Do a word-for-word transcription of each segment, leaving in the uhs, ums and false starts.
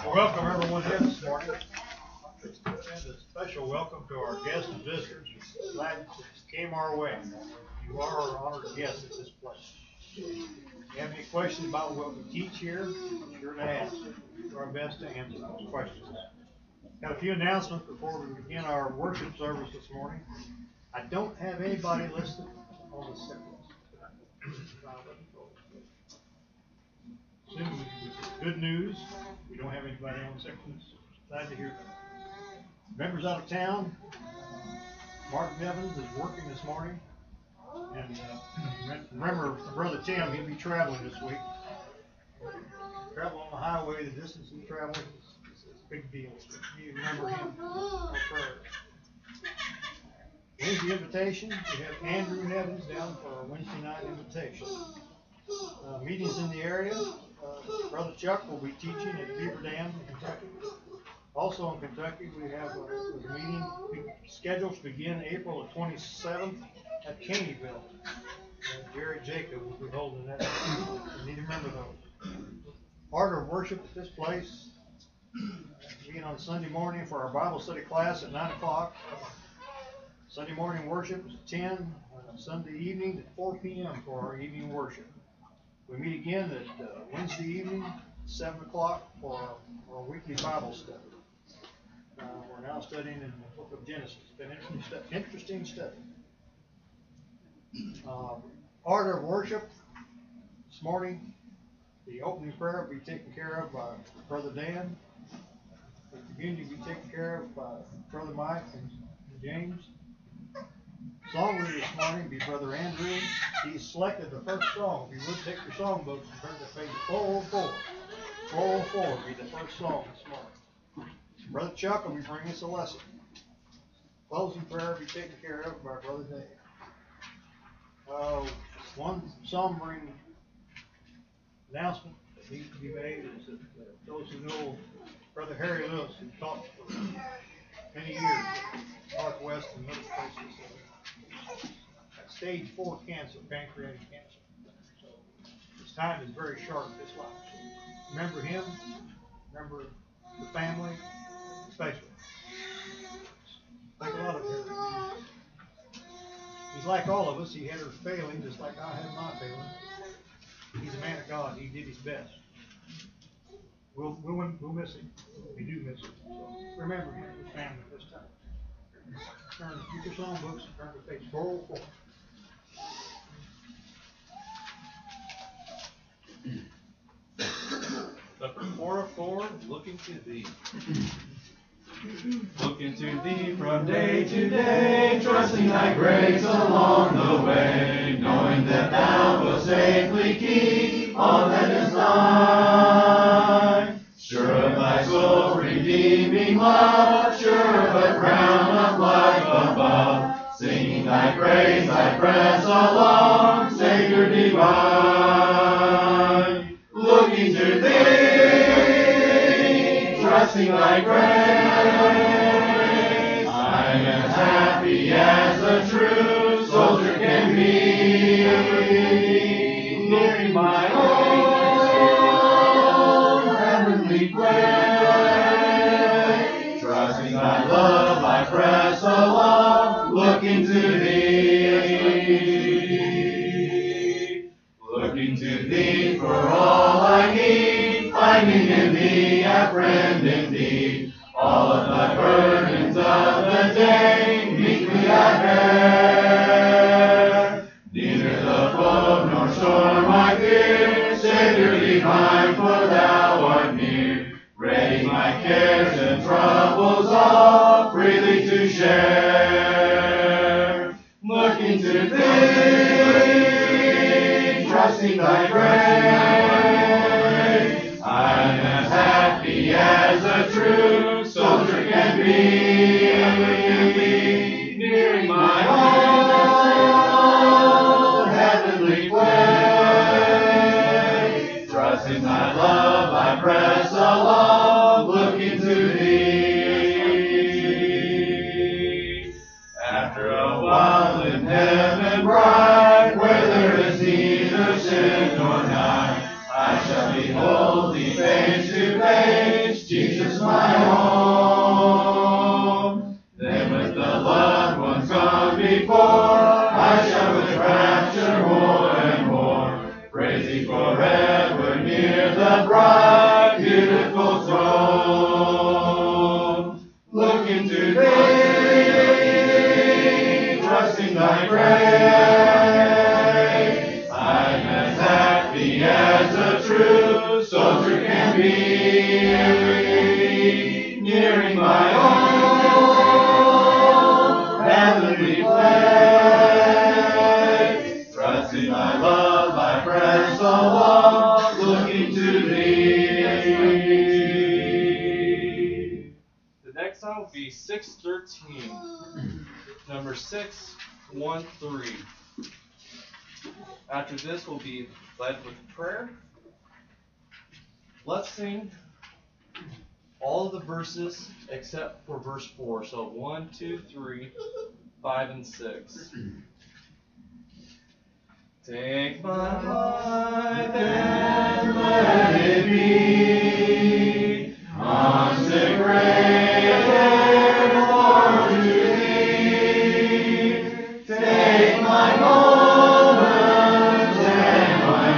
Welcome everyone here this morning, and a special welcome to our guests and visitors. Glad you came our way. You are our honored guests at this place. If you have any questions about what we teach here, be sure to ask. We'll do our best to answer those questions. Got a few announcements before we begin our worship service this morning. I don't have anybody listed on the sick list. Soon, which is good news. We don't have anybody on the sick list. Glad to hear that. Members out of town, Martin Evans is working this morning. And uh, remember, Brother Tim, he'll be traveling this week. Travel on the highway, the distance he travels is a big deal. You remember him. Wednesday invitation, we have Andrew Evans down for our Wednesday night invitation. Uh, meetings in the area. Uh, Brother Chuck will be teaching at Beaver Dam in Kentucky. Also in Kentucky, we have a, a meeting scheduled to begin April the twenty-seventh at Caneyville. Uh, Jared Jacob will be holding that. You need to remember those. Order of worship at this place. Meeting on Sunday morning for our Bible study class at nine o'clock. Sunday morning worship is at ten. Uh, Sunday evening at four p.m. for our evening worship. We meet again at uh, Wednesday evening, seven o'clock for our, our weekly Bible study. Uh, we're now studying in the book of Genesis. It's been an interesting, interesting study. Uh, order of worship this morning, the opening prayer will be taken care of by Brother Dan. The community will be taken care of by Brother Mike and James. Song reader this morning will be Brother Andrew. He selected the first song. If you would take your songbook and turn to page four oh four. four oh four will be the first song this morning. Brother Chuck will be bringing us a lesson. Closing prayer will be taken care of by Brother Dave. Uh, one sombering announcement that needs to be made is that uh, those who know Brother Harry Lewis, who taught for many years at Northwest and other places, uh, at stage four cancer, pancreatic cancer. So his time is very short this life. So remember him, remember the family, especially. Think a lot of Harry. He's like all of us. He had his failing, just like I had my failing. He's a man of God. He did his best. We'll, we'll, we'll miss him. We do miss him. So remember him and his family this time. Turn, keep your song books and turn to page four oh four. four oh four, looking to thee. Looking to thee from day to day, trusting thy grace along the way, knowing that thou wilt safely keep all that is thine. Sure of thy soul's redeeming love, sure of a crown of life above, singing thy praise, thy press along, Savior divine. Looking to thee, trusting thy grace, I am as happy as a true soldier can be, nearing my own heavenly place. Trusting thy love, I press along, looking to thee. Looking to thee for all I need, finding in thee a friend indeed. All of the burdens of the day, meekly I bear. Neither the foe nor storm I fear, Savior divine, for thou art near. Ready my cares and troubles all freely to share. Looking to thee, trusting thy grace, I'm as happy as a true soldier can be, nearing my own heavenly place. Trusting thy love, I press along, looking to thee. After a while in heaven bright, where there is neither sin nor night, weary, nearing my own heavenly place. Trusting thy love, my friends so long, looking to thee. The next song will be six thirteen. Number six one three. After this will be led with prayer. Let's sing all of the verses except for verse four. So one, two, three, five, and six. Take my life and let it be consecrated for to thee. Take my moments and my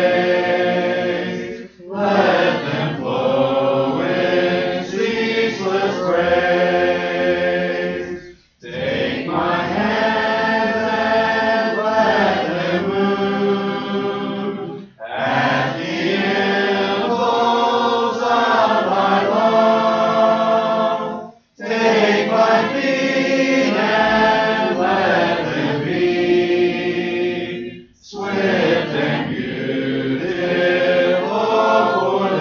days, let them flow in ceaseless praise. Take my hands and let them move at the impulse of thy love. Take my feet and let them be swift and beautiful for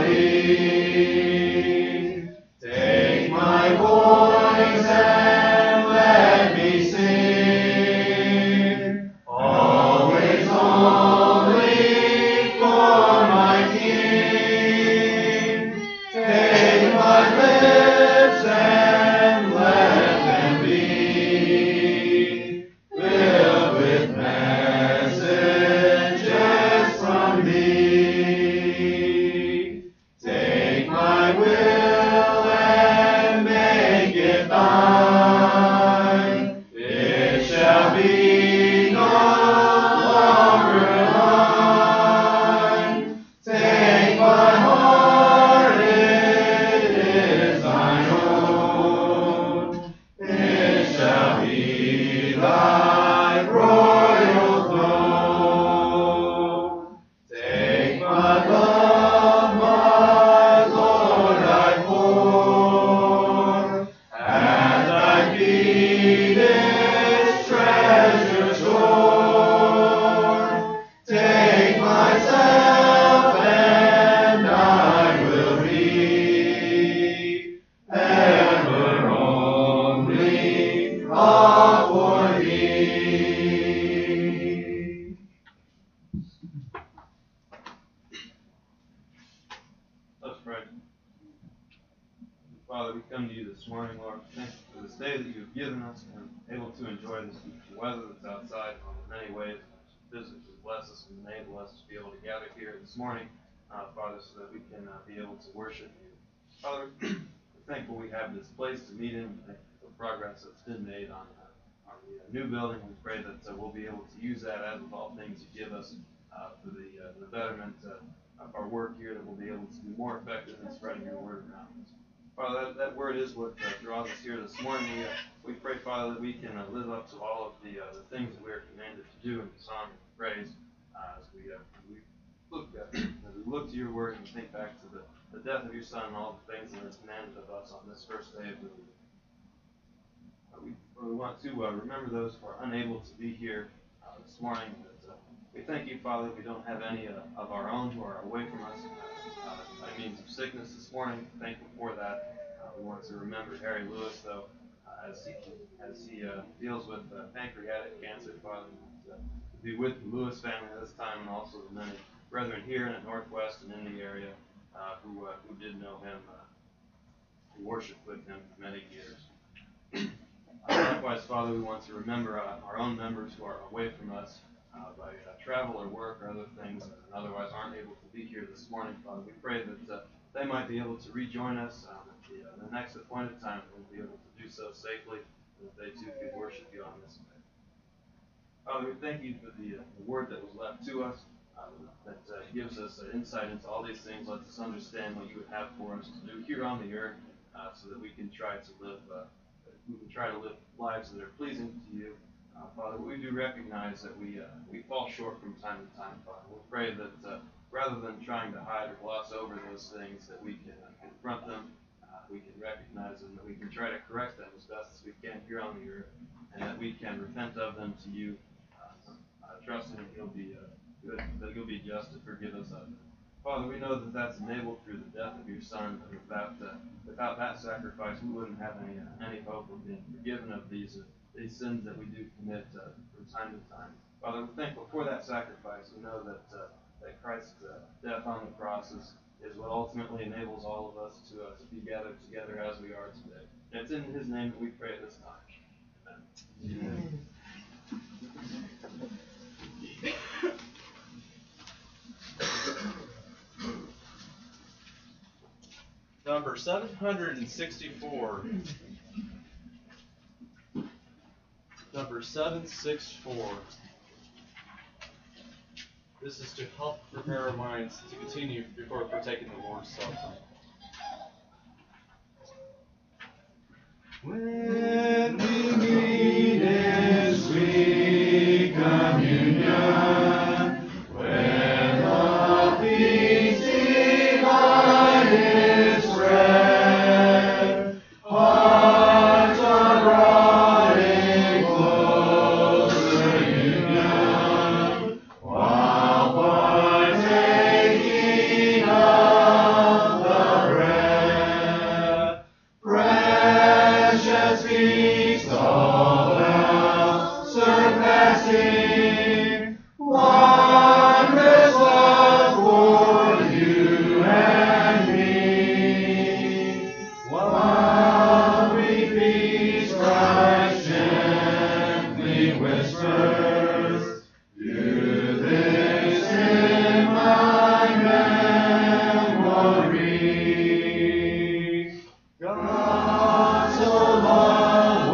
thee. Take my voice and let me sing, always only for my King. Take my lips and let them be filled with messages from thee. Take my will and make it thine. It shall be no longer mine. Take my heart, it is thine own. It shall be thy royal throne. Take my love, my Lord, I pour at thy feet its treasure store. Take myself and I will be ever only all for thee. Let's pray. Father, we come to you this morning, Lord. Thank you for this day that you have given us and able to enjoy this weather that's outside in many ways. Physically bless us and enable us to be able to gather here this morning, uh, Father, so that we can uh, be able to worship you. Father, we're thankful we have this place to meet in. We thank you for the progress that's been made on, uh, on the uh, new building. We pray that uh, we'll be able to use that as with all things you give us uh, for the, uh, the betterment uh, of our work here, that we'll be able to be more effective in spreading your word around us. Father, that, that word is what uh, draws us here this morning. We, uh, we pray, Father, that we can uh, live up to all of the uh, the things that we are commanded to do in song and praise uh, as we uh, we look uh, as we look to your word and think back to the, the death of your Son and all the things that are commanded of us on this first day of the week. Uh, we, we want to uh, remember those who are unable to be here uh, this morning. That, uh, we thank you, Father, we don't have any uh, of our own who are away from us uh, by means of sickness this morning. Thank you for that. Uh, we want to remember Harry Lewis, though, uh, as he as he uh, deals with uh, pancreatic cancer, Father. We want to be with the Lewis family this time, and also the many brethren here in the Northwest and in the area uh, who uh, who did know him, uh, who worshiped with him for many years. Uh, likewise, Father, we want to remember uh, our own members who are away from us uh, by uh, travel or work or other things, and otherwise aren't able to be here this morning, Father. We pray that uh, they might be able to rejoin us um, at the, uh, the next appointed time, and we'll be able to do so safely, and that they too could worship you on this day. Father, we thank you for the, uh, the word that was left to us, uh, that uh, gives us uh, insight into all these things, lets us understand what you would have for us to do here on the earth, uh, so that we can try to live uh, we can try to live lives that are pleasing to you. Uh, Father, we do recognize that we uh, we fall short from time to time, Father. We pray that uh, rather than trying to hide or gloss over those things, that we can uh, confront them, uh, we can recognize them, that we can try to correct them as best as we can here on the earth, and that we can repent of them to you, uh, uh, trusting that you'll be uh, good, that you'll be just to forgive us of them. Father, we know that that's enabled through the death of your Son, and without uh, without that sacrifice, we wouldn't have any uh, any hope of being forgiven of these uh, these sins that we do commit uh, from time to time. Father, we're thankful for that sacrifice. We know that uh, that Christ's uh, death on the cross is, is what ultimately enables all of us to uh, to be gathered together as we are today. And it's in His name that we pray at this time. Amen. Number seven hundred sixty-four. Number seven sixty-four. This is to help prepare our minds to continue before partaking the Lord's Supper. When we meet in sweet communion, when the feast divine is spread, hearts are brought in closer union, while partaking of the bread. Precious feast all else surpassing, wondrous love for you and me. While we feast, Christ gently whispers, "Do this in my memory." God so loved,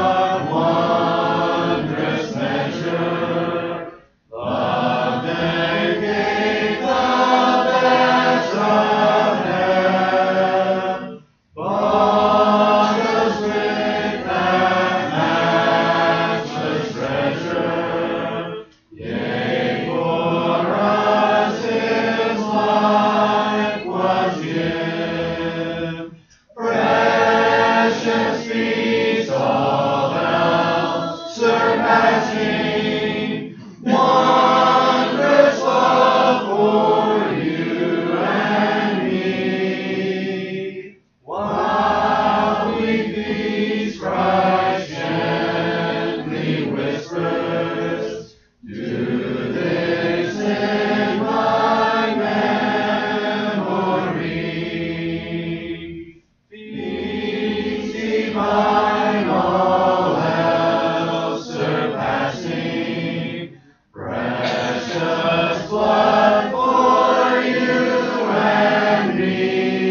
what wondrous measure, loved and gave the best of heaven, bought us with that matchless treasure, yea, for us His life was given. Precious feast, all else surpassing, wondrous love for you and me. While we feast, Christ gently whispers, "Do this in my memory." Feast divine, all else surpassing, precious blood for you and me.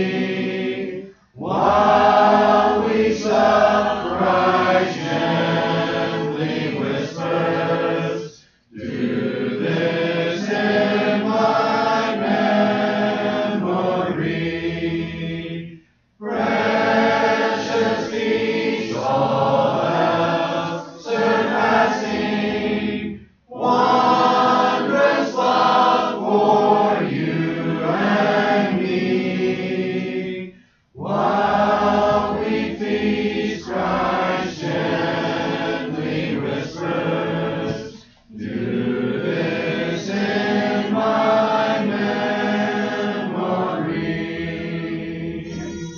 While we sup, Christ gently whispers, "Do this in my memory." Precious feast, all else surpassing, wondrous love for you and me. While we feast, Christ gently whispers, "Do this in my memory."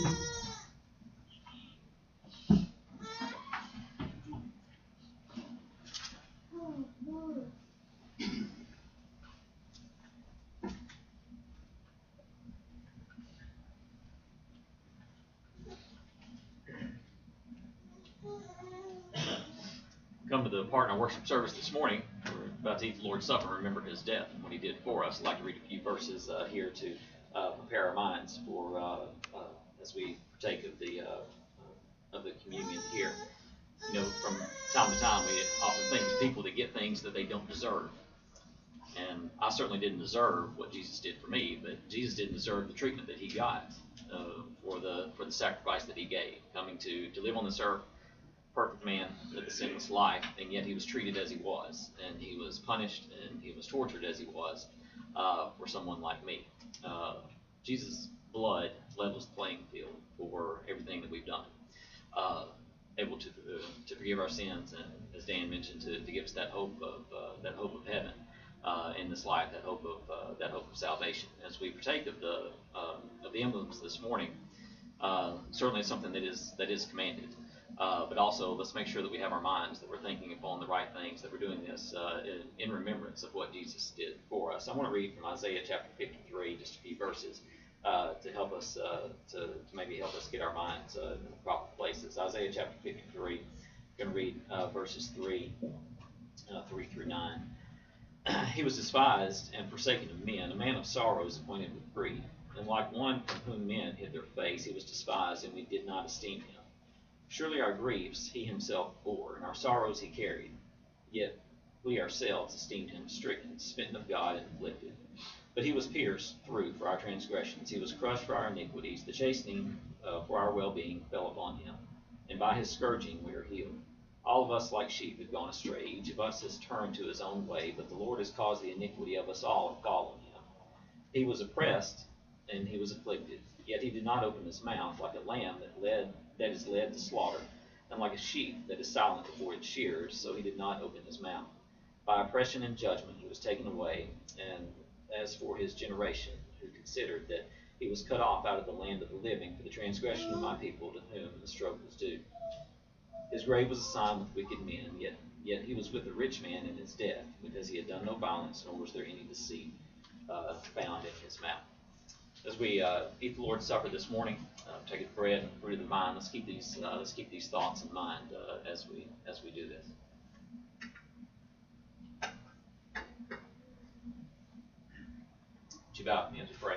Come to the part in our worship service this morning. We're about to eat the Lord's Supper, remember His death and what He did for us. I'd like to read a few verses uh, here to uh, prepare our minds for uh, uh, as we partake of the uh, of the communion here. You know, from time to time, we often think of people that get things that they don't deserve. And I certainly didn't deserve what Jesus did for me, but Jesus didn't deserve the treatment that He got uh, for the for the sacrifice that He gave, coming to, to live on this earth, perfect man, live a sinless life, and yet He was treated as He was, and He was punished, and He was tortured as He was, uh, for someone like me. Uh, Jesus' blood levels the playing field for everything that we've done. Uh, able to uh, to forgive our sins, and as Dan mentioned, to, to give us that hope of uh, that hope of heaven uh, in this life, that hope of uh, that hope of salvation. As we partake of the uh, of the emblems this morning, uh, certainly it's something that is that is commanded. Uh, but also, let's make sure that we have our minds, that we're thinking upon the right things, that we're doing this uh, in, in remembrance of what Jesus did for us. I want to read from Isaiah chapter fifty-three, just a few verses, uh, to help us, uh, to, to maybe help us get our minds uh, in the proper places. Isaiah chapter fifty-three, I'm going to read uh, verses three, uh, three through nine. He was despised and forsaken of men, a man of sorrows, acquainted with grief. And like one from whom men hid their face, he was despised, and we did not esteem him. Surely our griefs he himself bore, and our sorrows he carried. Yet we ourselves esteemed him stricken, smitten of God, and afflicted. But he was pierced through for our transgressions. He was crushed for our iniquities. The chastening uh, for our well-being fell upon him. And by his scourging we are healed. All of us like sheep have gone astray. Each of us has turned to his own way. But the Lord has caused the iniquity of us all to fall on him. He was oppressed, and he was afflicted. Yet he did not open his mouth, like a lamb that led that is led to slaughter, and like a sheep that is silent before its shearers, so he did not open his mouth. By oppression and judgment he was taken away. And as for his generation, who considered that he was cut off out of the land of the living for the transgression of my people, to whom the stroke was due. His grave was assigned with wicked men, yet yet he was with a rich man in his death, because he had done no violence, nor was there any deceit uh, found in his mouth. As we uh, eat the Lord's Supper this morning, uh, take the bread and fruit of the vine. Let's keep these uh, let's keep these thoughts in mind uh, as we as we do this. Would you bow with me as we pray?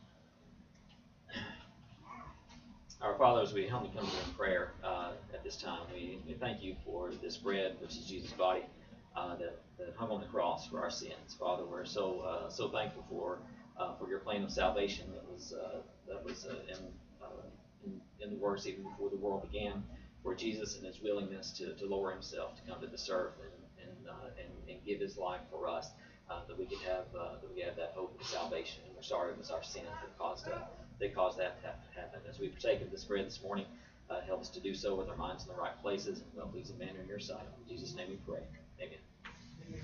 Our Father, as we humbly come to you in prayer uh, at this time, we, we thank you for this bread, which is Jesus' body, uh, that, that hung on the cross for our sins. Father, we're so uh, so thankful for. Uh, for your plan of salvation that was uh, that was uh, in, uh, in in the works even before the world began, for Jesus and his willingness to, to lower himself to come to this earth and and, uh, and and give his life for us, uh, that we could have uh, that we could have that hope of salvation. And we're sorry it was our sins that caused uh, that caused that to happen. As we partake of this bread this morning, uh, help us to do so with our minds in the right places and well pleasing manner in your sight. In Jesus' name we pray. Amen. Amen.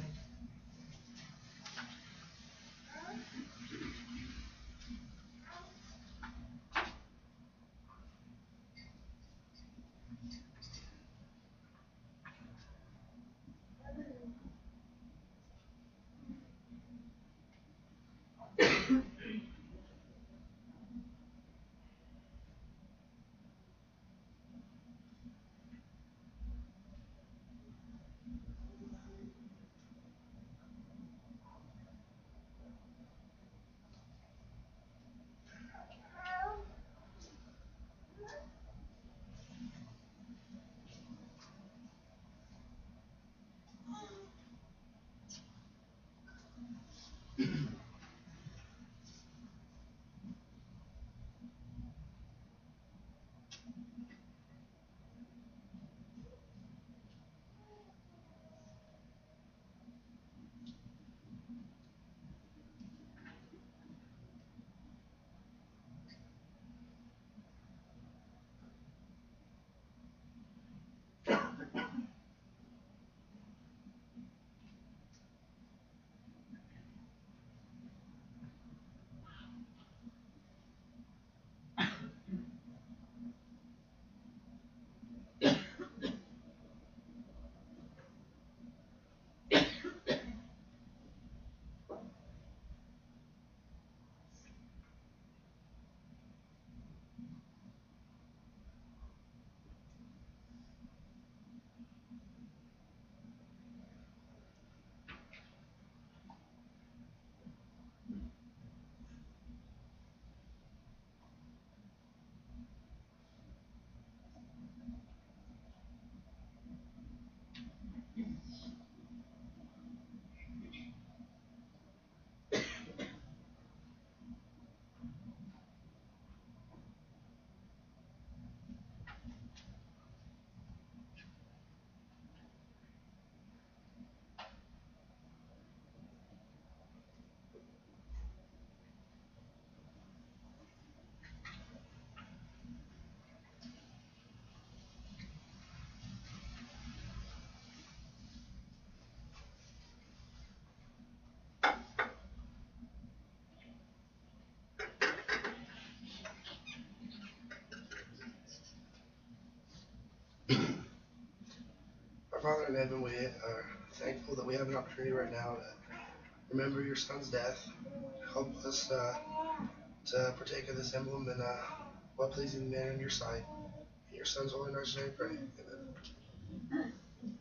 Father in heaven, we are thankful that we have an opportunity right now to remember your son's death. Help us uh, to partake of this emblem in a well-pleasing manner in your sight. In your son's holy name, I pray. Amen.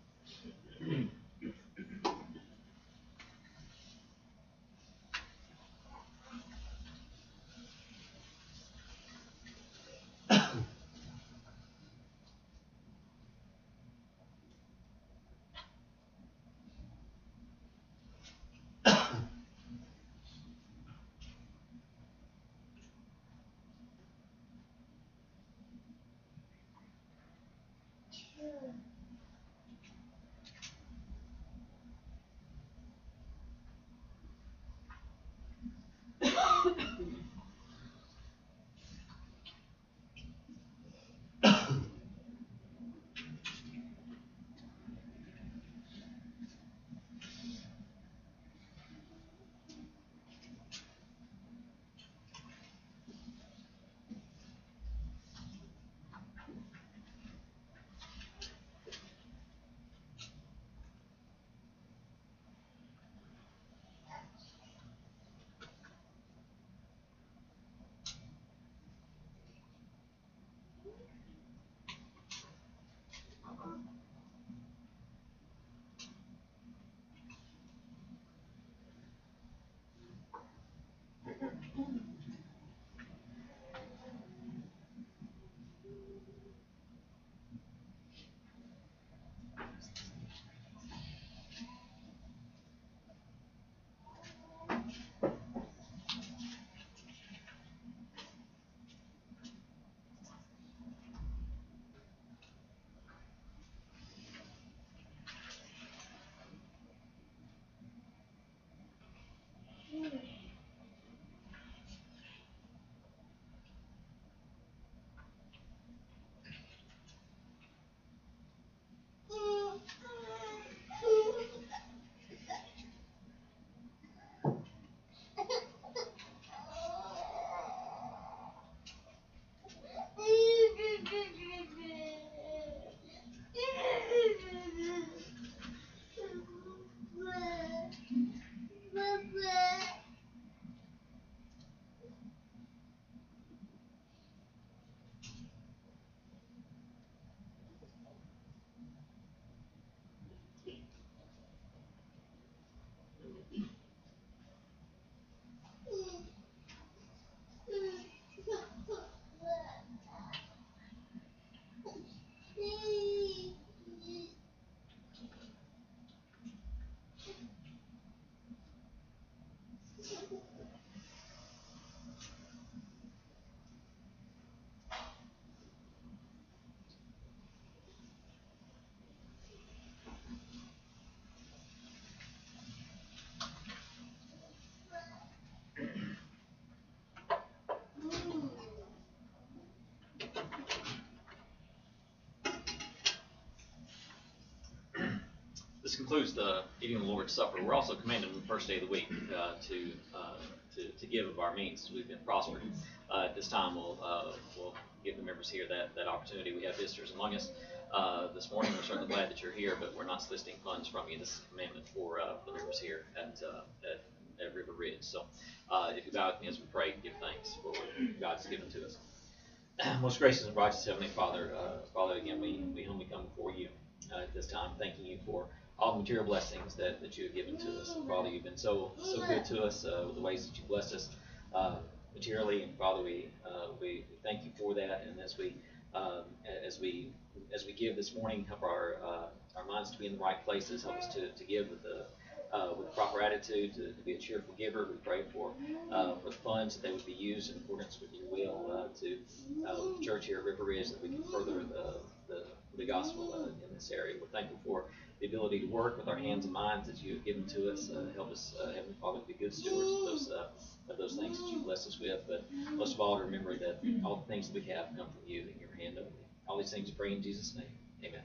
This concludes the eating of the Lord's Supper. We're also commanded on the first day of the week uh, to, uh, to to give of our means as we've been prospered. Uh, at this time, we'll uh, we'll give the members here that, that opportunity. We have visitors among us uh, this morning. We're certainly glad that you're here, but we're not soliciting funds from you. This is a commandment for uh, the members here at, uh, at at River Ridge. So, uh, if you bow with me as we pray, give thanks for what God's given to us. Most gracious and righteous Heavenly Father, uh, Father, again, we, we humbly come before you uh, at this time, thanking you for all the material blessings that, that you have given to us. And Father, you've been so so good to us uh, with the ways that you blessed us uh, materially. And Father, we uh, we thank you for that. And as we um, as we as we give this morning, help our uh, our minds to be in the right places. Help us to, to give with the uh, with proper attitude, to, to be a cheerful giver. We pray for uh, for the funds that they would be used in accordance with your will uh, to uh, with the church here at River Ridge, that we can further the the, the gospel uh, in this area. We're thankful for the ability to work with our hands and minds that you have given to us. Uh, help us, uh, Heavenly Father, to be good stewards of those uh, of those things that you bless us with. But most of all, to remember that all the things that we have come from you in your hand only. All these things we pray in Jesus' name. Amen.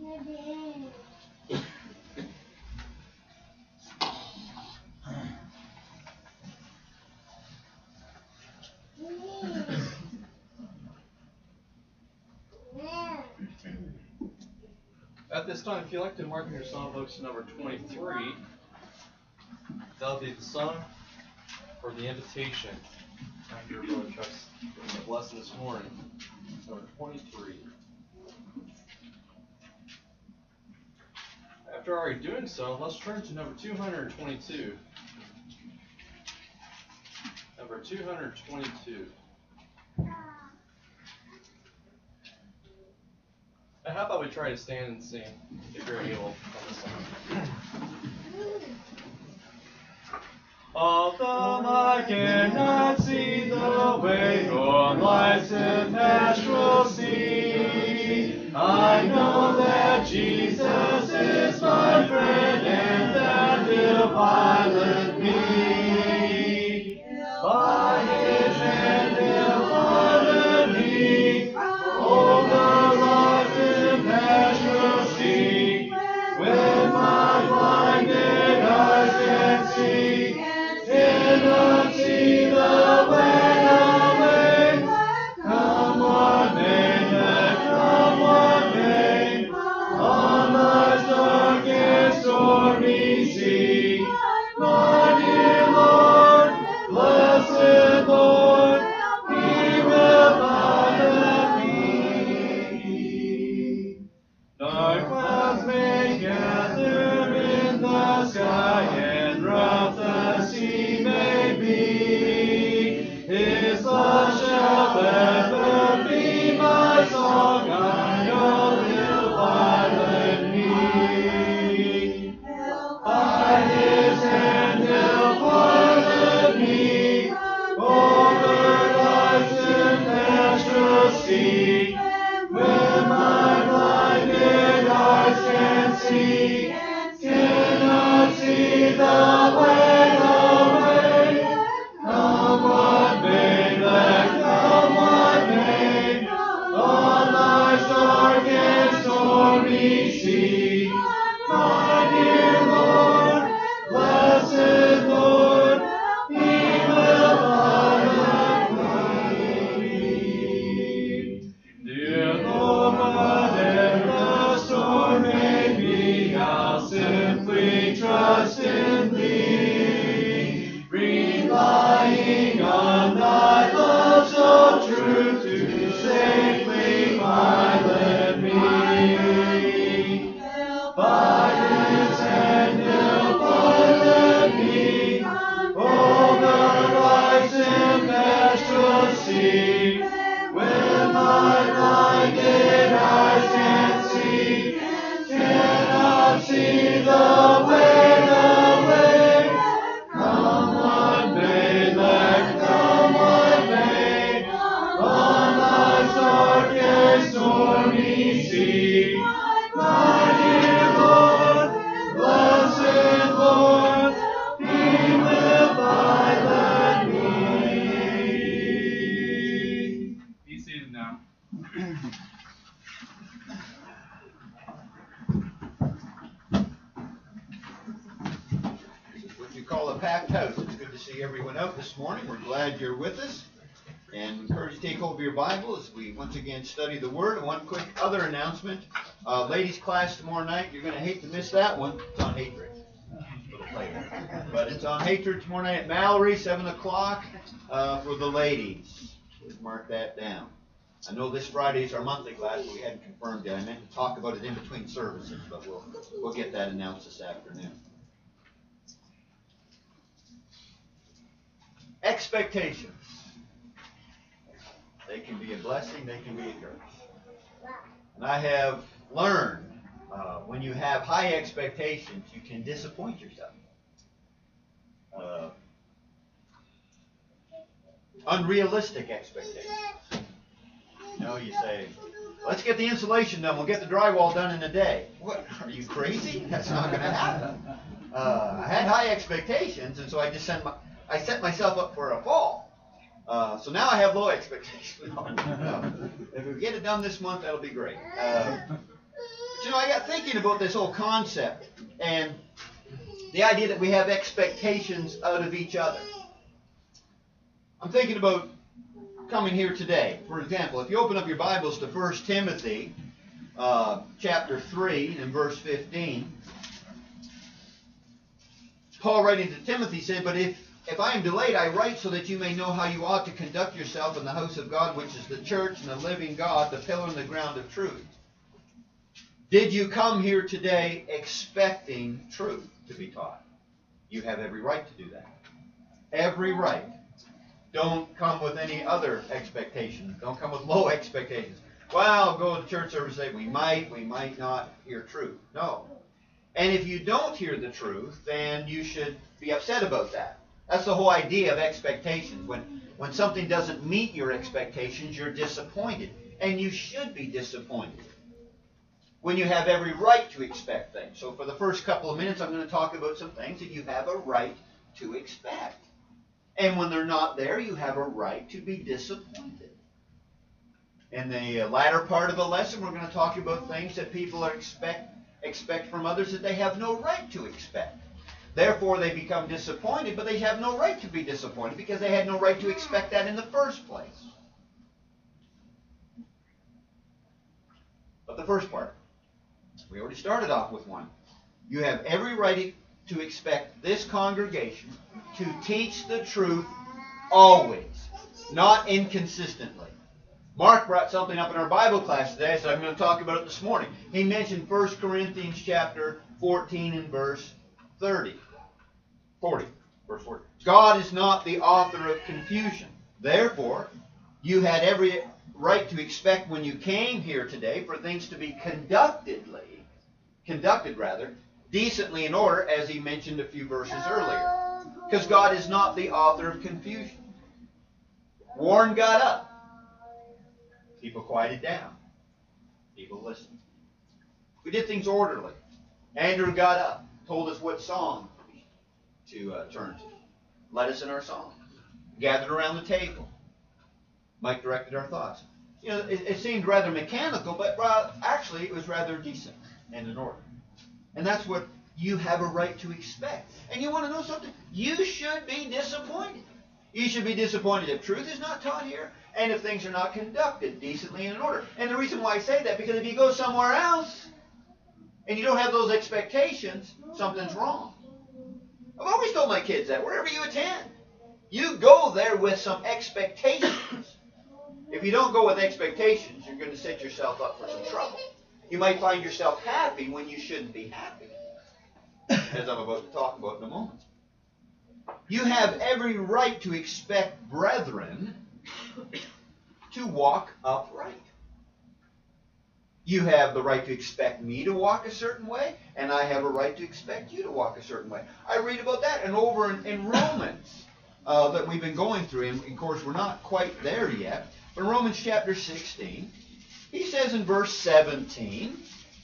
At this time, if you'd like to mark in your songbooks number twenty-three, that'll be the song for the invitation after Brother Chuck's lesson this morning. Number twenty-three. After already doing so, let's turn to number two hundred twenty-two. Number two hundred twenty-two. And how about we try to stand and sing, if you're able, on this song. Although I cannot see the way on life's natural sea, I know that Jesus is my friend and that He'll pilot me. By His hand He'll pilot me over life's natural sea. When my blinded eyes can see, cannot see the way away. Come what may, let come what may, on life's dark and stormy sea. My dear Lord, blessed Lord, He will pilot me. Dark clouds may gather in the sky and rough the sea may be. His love shall ever be my song. I know He'll pilot me. By His hand He'll pilot me over life's tempestuous sea. When my blinded eyes can see, cannot see the way away. Come what may, let come what may, on life's dark and stormy sea. My dear Lord, blessed Lord, He will pilot me. Dear Lord, whatever the storm may be, I'll simply trust in Thee, relying on Thy love so true to safely pilot me. By His hand He'll pilot me over life's tempestuous sea. When my blinded eyes can't see, cannot see the way away. Come what may, let come what may, on life's dark and stormy sea. My dear Lord, blessed Lord, He will pilot me. Be seated now. What you call a packed house. It's good to see everyone out this morning. We're glad you're with us. And we encourage you to take over your Bible as we once again study the Word. And one quick other announcement. Uh, ladies' class tomorrow night. You're going to hate to miss that one. It's on hatred. But it's on hatred tomorrow night at Mallory, seven o'clock uh, for the ladies. Let's mark that down. I know this Friday is our monthly class, but we hadn't confirmed yet. I meant to talk about it in between services, but we'll, we'll get that announced this afternoon. Expectations. They can be a blessing, they can be a curse. And I have learned uh, when you have high expectations, you can disappoint yourself. Uh, unrealistic expectations. You know, you say, let's get the insulation done, we'll get the drywall done in a day. What, are you crazy? That's not going to happen. Uh, I had high expectations, and so I just sent my, I set myself up for a fall. Uh, so now I have low expectations. No, no. If we get it done this month, that'll be great. Uh, but you know, know, I got thinking about this whole concept and the idea that we have expectations out of each other. I'm thinking about coming here today. For example, if you open up your Bibles to First Timothy uh, chapter three and verse fifteen, Paul writing to Timothy said, "But if, if I am delayed, I write so that you may know how you ought to conduct yourself in the house of God, which is the church and the living God, the pillar and the ground of truth." Did you come here today expecting truth to be taught? You have every right to do that. Every right. Don't come with any other expectations. Don't come with low expectations. Well, I'll go to church service and say, we might, we might not hear truth. No. And if you don't hear the truth, then you should be upset about that. That's the whole idea of expectations. When, when something doesn't meet your expectations, you're disappointed. And you should be disappointed. When you have every right to expect things. So for the first couple of minutes, I'm going to talk about some things that you have a right to expect. And when they're not there, you have a right to be disappointed. In the latter part of the lesson, we're going to talk about things that people are expect, expect from others that they have no right to expect. Therefore, they become disappointed, but they have no right to be disappointed because they had no right to expect that in the first place. But the first part, we already started off with one. You have every right to expect this congregation to teach the truth always, not inconsistently. Mark brought something up in our Bible class today, so I'm going to talk about it this morning. He mentioned First Corinthians chapter fourteen and verse thirty. forty. Verse forty. God is not the author of confusion. Therefore, you had every right to expect when you came here today for things to be conductedly, conducted rather, decently in order, as he mentioned a few verses earlier. Because God is not the author of confusion. Warren got up. People quieted down. People listened. We did things orderly. Andrew got up, told us what song to uh, turn to. Led us in our song. Gathered around the table. Mike directed our thoughts. You know, it, it seemed rather mechanical, but uh, actually it was rather decent and in order. And that's what you have a right to expect. And you want to know something? You should be disappointed. You should be disappointed if truth is not taught here and if things are not conducted decently and in order. And the reason why I say that, because if you go somewhere else and you don't have those expectations, something's wrong. I've always told my kids that, wherever you attend, you go there with some expectations. If you don't go with expectations, you're going to set yourself up for some trouble. You might find yourself happy when you shouldn't be happy, as I'm about to talk about in a moment. You have every right to expect brethren to walk upright. You have the right to expect me to walk a certain way, and I have a right to expect you to walk a certain way. I read about that, and over in, in Romans uh, that we've been going through, and of course we're not quite there yet, but in Romans chapter sixteen, he says in verse seventeen,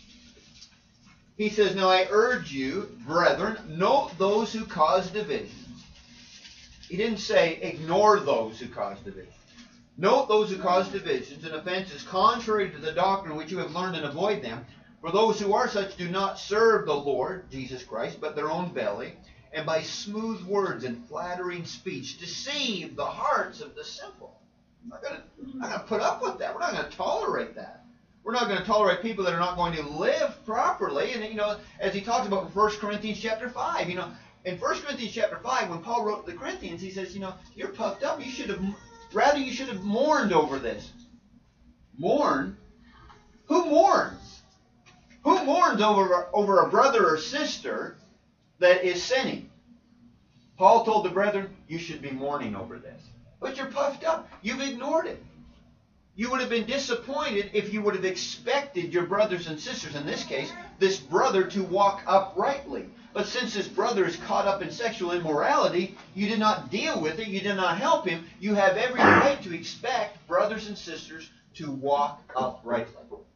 he says, "Now I urge you, brethren, note those who cause divisions." He didn't say ignore those who cause divisions. Note those who cause divisions and offenses contrary to the doctrine which you have learned, and avoid them. For those who are such do not serve the Lord, Jesus Christ, but their own belly, and by smooth words and flattering speech deceive the hearts of the simple. I'm not going to, I'm not going to put up with that. We're not going to tolerate that. We're not going to tolerate people that are not going to live properly. And, you know, as he talks about in First Corinthians chapter five, you know, in First Corinthians chapter five, when Paul wrote to the Corinthians, he says, you know, you're puffed up. You should have, rather you should have mourned over this. Mourn? Who mourns? Who mourns over, over a brother or sister that is sinning? Paul told the brethren, you should be mourning over this. But you're puffed up. You've ignored it. You would have been disappointed if you would have expected your brothers and sisters, in this case, this brother to walk uprightly. But since this brother is caught up in sexual immorality, you did not deal with it. You did not help him. You have every right to expect brothers and sisters to walk uprightly.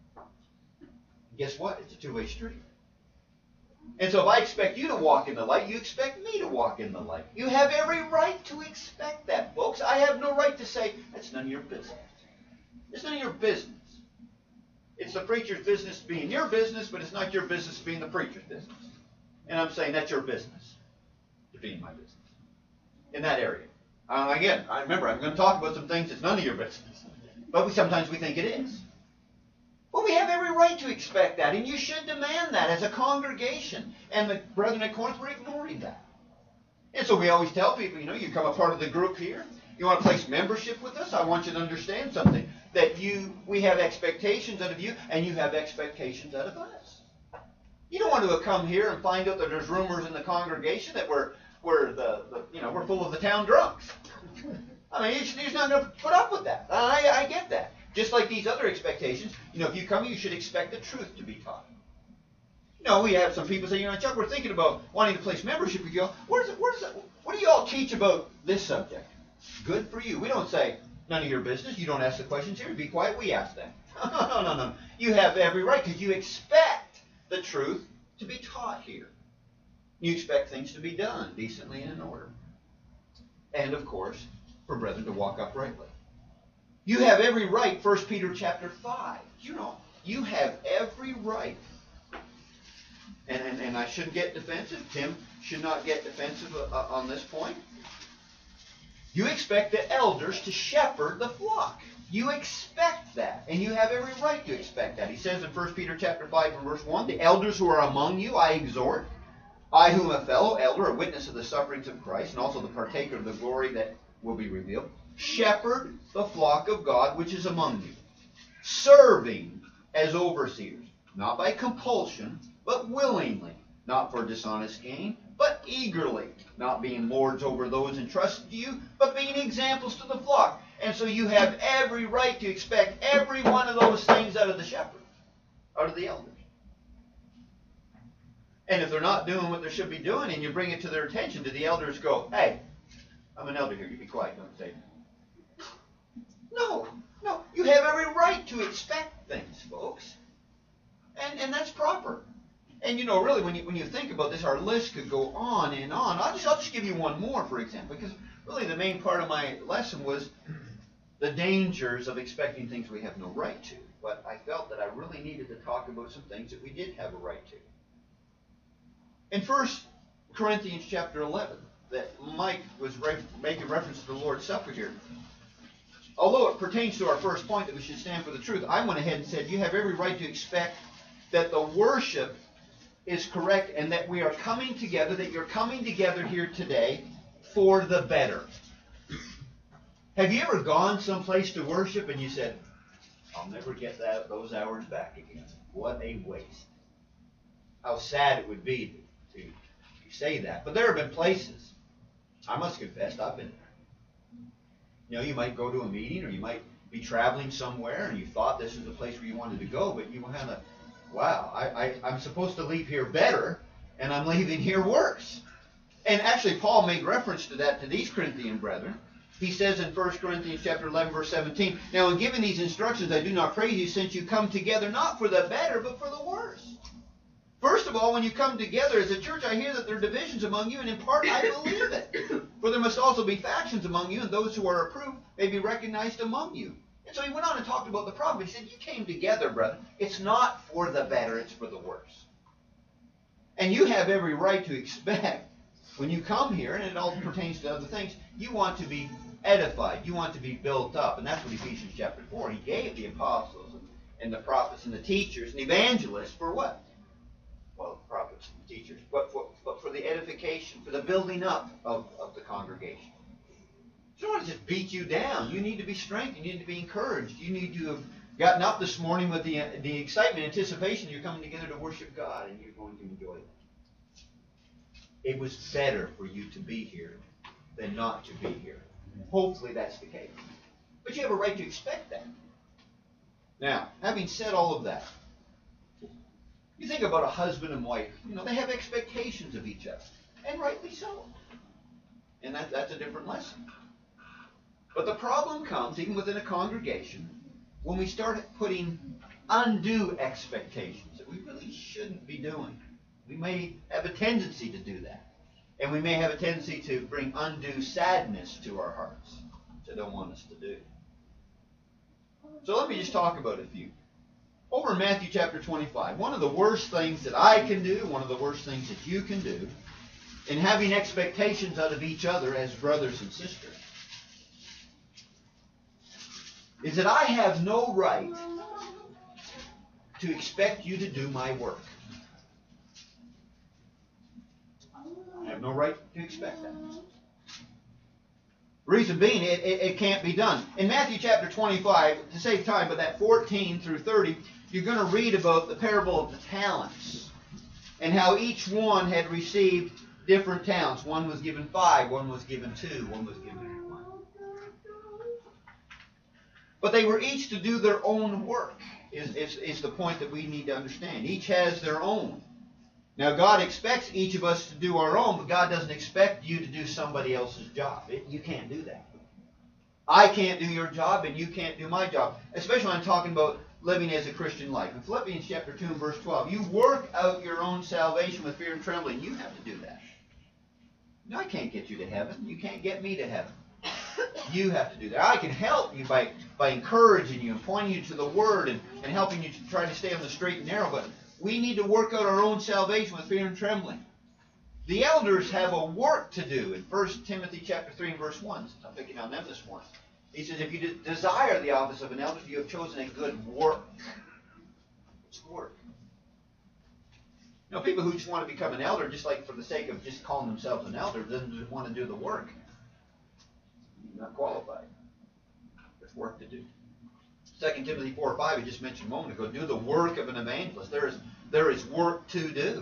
Guess what? It's a two-way street. And so if I expect you to walk in the light, you expect me to walk in the light. You have every right to expect that, folks. I have no right to say, that's none of your business. It's none of your business. It's the preacher's business being your business, but it's not your business being the preacher's business. And I'm saying that's your business to be my business in that area. Uh, again, I remember I'm going to talk about some things that's none of your business, but we, sometimes we think it is. Well, we have every right to expect that, and you should demand that as a congregation. And the brethren at Corinth were ignoring that. And so we always tell people, you know, you become a part of the group here. You want to place membership with us? I want you to understand something. That you, we have expectations out of you, and you have expectations out of us. You don't want to come here and find out that there's rumors in the congregation that we're, we're the, the you know, we're full of the town drunks. I mean, you're just not going to put up with that. I, I get that. Just like these other expectations, you know, if you come, you should expect the truth to be taught. You know, we have some people say, you know, Chuck, we're thinking about wanting to place membership with you all. Where's it, where's it, what do you all teach about this subject? Good for you. We don't say, none of your business. You don't ask the questions here. Be quiet. We ask them. No, no, no, no. You have every right because you expect the truth to be taught here. You expect things to be done decently and in order. And, of course, for brethren to walk uprightly. You have every right, First Peter chapter five. You know, you have every right. And, and, and I shouldn't get defensive. Tim should not get defensive uh, on this point. You expect the elders to shepherd the flock. You expect that, and you have every right to expect that. He says in First Peter chapter five and verse one, the elders who are among you I exhort, I whom a fellow elder, a witness of the sufferings of Christ, and also the partaker of the glory that will be revealed, shepherd the flock of God which is among you, serving as overseers, not by compulsion, but willingly, not for dishonest gain, but eagerly, not being lords over those entrusted to you, but being examples to the flock. And so you have every right to expect every one of those things out of the shepherd, out of the elders. And if they're not doing what they should be doing, and you bring it to their attention, do the elders go, hey, I'm an elder here, you be quiet, don't say it. No, no, you have every right to expect things, folks. And, and that's proper. And, you know, really, when you, when you think about this, our list could go on and on. I'll just, I'll just give you one more, for example, because really the main part of my lesson was the dangers of expecting things we have no right to. But I felt that I really needed to talk about some things that we did have a right to. In First Corinthians chapter eleven, that Mike was re- making reference to the Lord's Supper here, although it pertains to our first point that we should stand for the truth, I went ahead and said you have every right to expect that the worship is correct and that we are coming together, that you're coming together here today for the better. Have you ever gone someplace to worship and you said, I'll never get that those hours back again. What a waste. How sad it would be to, to say that. But there have been places, I must confess, I've been there. You know, you might go to a meeting or you might be traveling somewhere and you thought this is the place where you wanted to go, but you kind of, wow, I, I, I'm supposed to leave here better, and I'm leaving here worse. And actually, Paul made reference to that to these Corinthian brethren. He says in First Corinthians chapter eleven, verse seventeen, now in giving these instructions, I do not praise you, since you come together not for the better, but for the worse. First of all, when you come together as a church, I hear that there are divisions among you, and in part I believe it. For there must also be factions among you, and those who are approved may be recognized among you. And so he went on and talked about the problem. He said, you came together, brother. It's not for the better, it's for the worse. And you have every right to expect, when you come here, and it all pertains to other things, you want to be edified. You want to be built up. And that's what Ephesians chapter four, he gave the apostles and, and the prophets and the teachers and evangelists for what? Well, prophets and teachers. But for, but for the edification, for the building up of, of the congregation. You don't want to just beat you down. You need to be strengthened. You need to be encouraged. You need to have gotten up this morning with the, the excitement, anticipation. You're coming together to worship God, and you're going to enjoy it. It was better for you to be here than not to be here. Hopefully that's the case. But you have a right to expect that. Now, having said all of that, you think about a husband and wife. You know, they have expectations of each other, and rightly so. And that, that's a different lesson. But the problem comes, even within a congregation, when we start putting undue expectations that we really shouldn't be doing. We may have a tendency to do that. And we may have a tendency to bring undue sadness to our hearts, which I don't want us to do. So let me just talk about a few. over in Matthew chapter twenty-five, one of the worst things that I can do, one of the worst things that you can do, in having expectations out of each other as brothers and sisters, is that I have no right to expect you to do my work. I have no right to expect that. Reason being, it, it, it can't be done. In Matthew chapter twenty-five, to save time, but that fourteen through thirty, you're going to read about the parable of the talents and how each one had received different talents. One was given five, one was given two, one was given one. But they were each to do their own work, is, is, is the point that we need to understand. Each has their own. Now, God expects each of us to do our own, but God doesn't expect you to do somebody else's job. It, you can't do that. I can't do your job, and you can't do my job. Especially when I'm talking about living as a Christian life. In Philippians chapter two and verse twelve, you work out your own salvation with fear and trembling. You have to do that. No, I can't get you to heaven. You can't get me to heaven. You have to do that. I can help you by, by encouraging you and pointing you to the Word and, and helping you to try to stay on the straight and narrow, but we need to work out our own salvation with fear and trembling. The elders have a work to do in First Timothy chapter three and verse one. I'm picking on them this morning. He says, if you de- desire the office of an elder, you have chosen a good work. It's work. You know, people who just want to become an elder, just like for the sake of just calling themselves an elder, doesn't want to do the work. You're not qualified. There's work to do. Second Timothy four five, I just mentioned a moment ago, do the work of an evangelist. There is, there is work to do.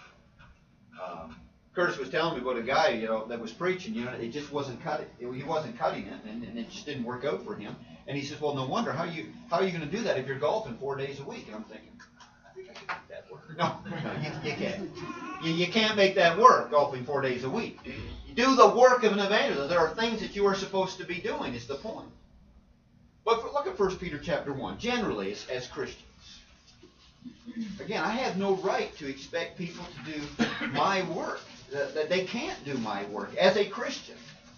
Um, Curtis was telling me about a guy, you know, that was preaching, you know, it just wasn't cutting. It, he wasn't cutting it, and, and it just didn't work out for him. And he says, well, no wonder. How you how are you going to do that if you're golfing four days a week? And I'm thinking, I think I can make that work. No, no, you, you can't. You, you can't make that work, golfing four days a week. You do the work of an evangelist. There are things that you are supposed to be doing, is the point. But look at First Peter chapter one. Generally, as, as Christians, again, I have no right to expect people to do my work. That, that they can't do my work. As a Christian,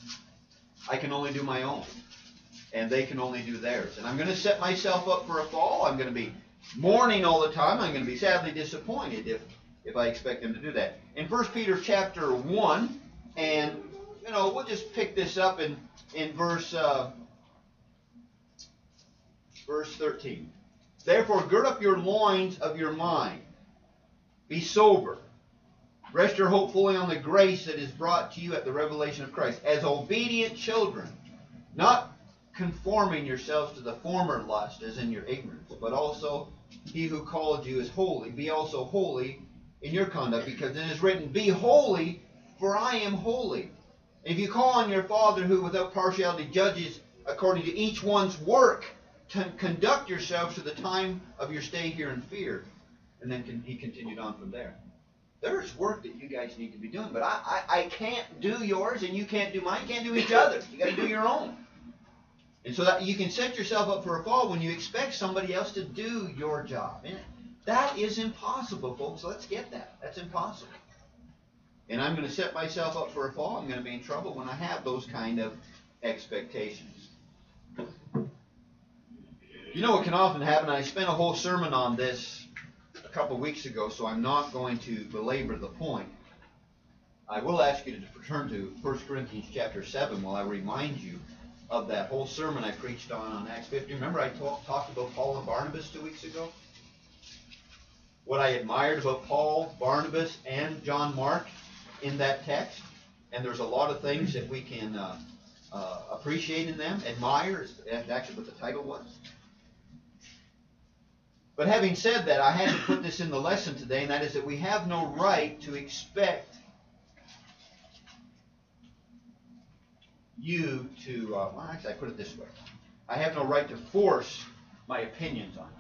I can only do my own. And they can only do theirs. And I'm going to set myself up for a fall. I'm going to be mourning all the time. I'm going to be sadly disappointed if, if I expect them to do that. In First Peter chapter one, and, you know, we'll just pick this up in, in verse... Uh, Verse thirteen. Therefore, gird up your loins of your mind. Be sober. Rest your hope fully on the grace that is brought to you at the revelation of Christ. As obedient children, not conforming yourselves to the former lust as in your ignorance, but also he who called you is holy. Be also holy in your conduct, because it is written, be holy, for I am holy. If you call on your Father who without partiality judges according to each one's work, to conduct yourselves to the time of your stay here in fear. And then con- he continued on from there. There's work that you guys need to be doing, but I, I, I can't do yours and you can't do mine. You can't do each other. You got to do your own. And so that you can set yourself up for a fall when you expect somebody else to do your job. And that is impossible, folks. Let's get that. That's impossible. And I'm going to set myself up for a fall. I'm going to be in trouble when I have those kind of expectations. You know what can often happen? I spent a whole sermon on this a couple weeks ago, so I'm not going to belabor the point. I will ask you to turn to First Corinthians chapter seven while I remind you of that whole sermon I preached on on Acts fifteen. Remember I talk, talked about Paul and Barnabas two weeks ago? What I admired about Paul, Barnabas, and John Mark in that text. And there's a lot of things that we can uh, uh, appreciate in them, admire, is actually what the title was. But having said that, I had to put this in the lesson today, and that is that we have no right to expect you to, uh, well, actually, I put it this way. I have no right to force my opinions on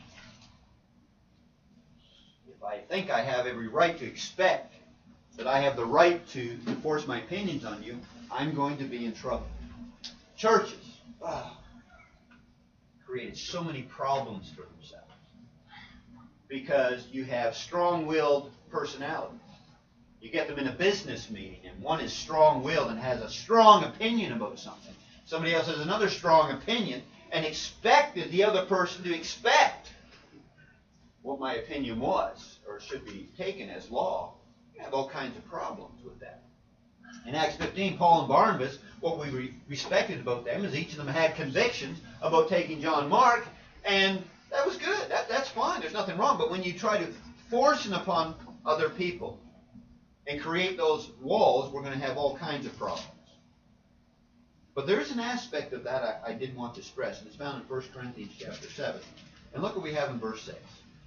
you. If I think I have every right to expect that I have the right to, to force my opinions on you, I'm going to be in trouble. Churches, oh, created so many problems for themselves. Because you have strong-willed personalities. You get them in a business meeting, and one is strong-willed and has a strong opinion about something. Somebody else has another strong opinion, and expect the other person to expect what my opinion was, or should be taken as law, you have all kinds of problems with that. In Acts fifteen, Paul and Barnabas, what we re- respected about them is each of them had convictions about taking John Mark, and that was good. That, that's fine. There's nothing wrong. But when you try to force it upon other people and create those walls, we're going to have all kinds of problems. But there's an aspect of that I, I did want to stress, and it's found in First Corinthians chapter seven. And look what we have in verse six.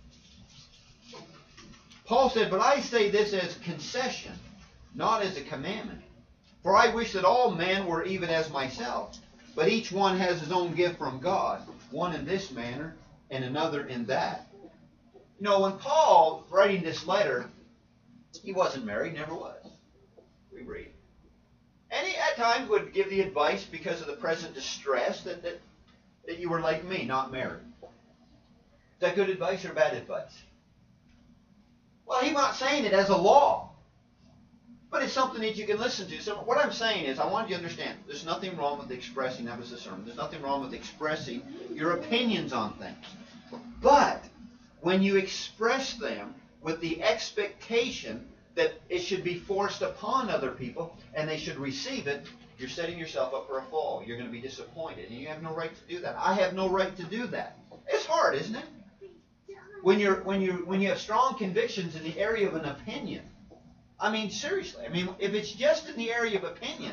Paul said, "But I say this as concession, not as a commandment. For I wish that all men were even as myself. But each one has his own gift from God, one in this manner and another in that." You know, when Paul, writing this letter, he wasn't married, never was. We read. And he at times would give the advice because of the present distress that, that, that you were like me, not married. Is that good advice or bad advice? Well, he's not saying it as a law. But it's something that you can listen to. So what I'm saying is, I want you to understand, there's nothing wrong with expressing, that was the sermon, there's nothing wrong with expressing your opinions on things. But when you express them with the expectation that it should be forced upon other people and they should receive it, you're setting yourself up for a fall. You're going to be disappointed. And you have no right to do that. I have no right to do that. It's hard, isn't it? When you're when you when you have strong convictions in the area of an opinion. I mean, seriously. I mean, if it's just in the area of opinion.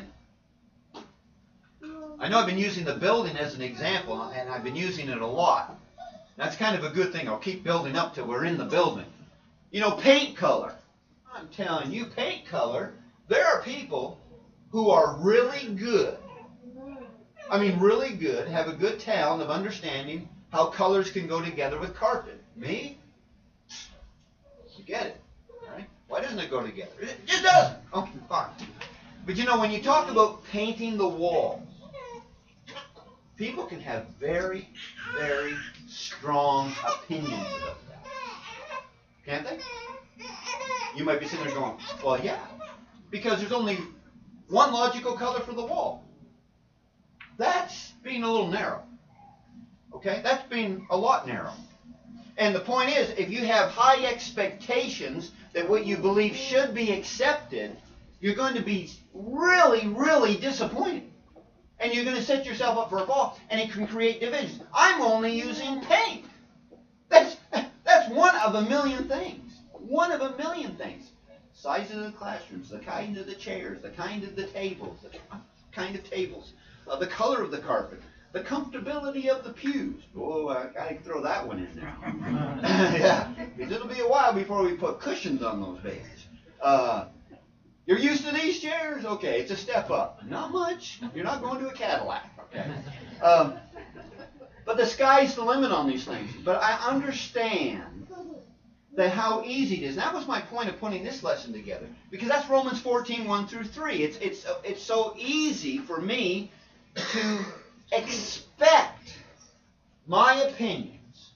I know I've been using the building as an example, and I've been using it a lot. That's kind of a good thing. I'll keep building up till we're in the building. You know, paint color. I'm telling you, paint color, there are people who are really good. I mean, really good, have a good talent of understanding how colors can go together with carpet. Me? You get it. Right? Why doesn't it go together? It just doesn't. Okay, fine. But you know, when you talk about painting the walls, people can have very, very strong opinions about that. Can't they? You might be sitting there going, well, yeah. Because there's only one logical color for the wall. That's being a little narrow. Okay? That's being a lot narrow. And the point is, if you have high expectations that what you believe should be accepted, you're going to be really, really disappointed. And you're going to set yourself up for a fall, and it can create divisions. I'm only using paint. That's, that's one of a million things. One of a million things. Size of the classrooms, the kind of the chairs, the kind of the tables, the kind of tables, uh, the color of the carpet, the comfortability of the pews. Oh, I gotta throw that one in there. Yeah, because it'll be a while before we put cushions on those babies. Uh, you're used to these chairs? Okay, it's a step up. Not much. You're not going to a Cadillac. Okay. Um, but the sky's the limit on these things. But I understand that how easy it is. And that was my point of putting this lesson together. Because that's Romans fourteen, one through three. It's, it's, it's so easy for me to expect my opinions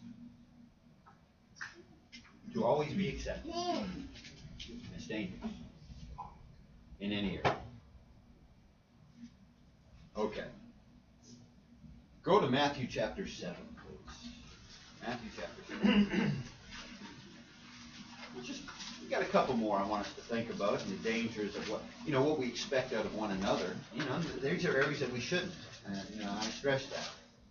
to always be accepted. It's dangerous in any area. Okay. Go to Matthew chapter seven, please. Matthew chapter seven. We'll just, we got a couple more I want us to think about, and the dangers of what, you know, what we expect out of one another. You know, these are areas that we shouldn't. And, you know, I stress that.